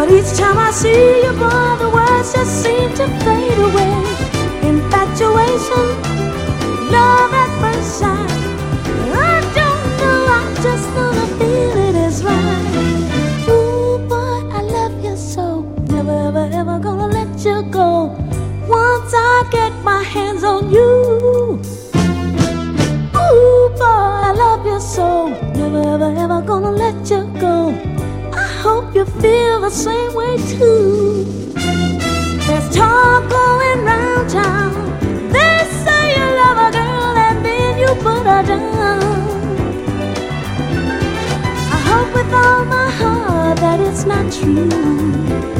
But each time I see you, boy, the words just seem to fade away. Infatuation, love at first sight. I don't know, I just know the feeling is right. Ooh, boy, I love you so. Never, ever, ever gonna let you go. Once I get my hands on you. Ooh, boy, I love you so. Never, ever, ever gonna let you go. I hope you feel the same way too. There's talk going round town. They say you love a girl and then you put her down. I hope with all my heart that it's not true.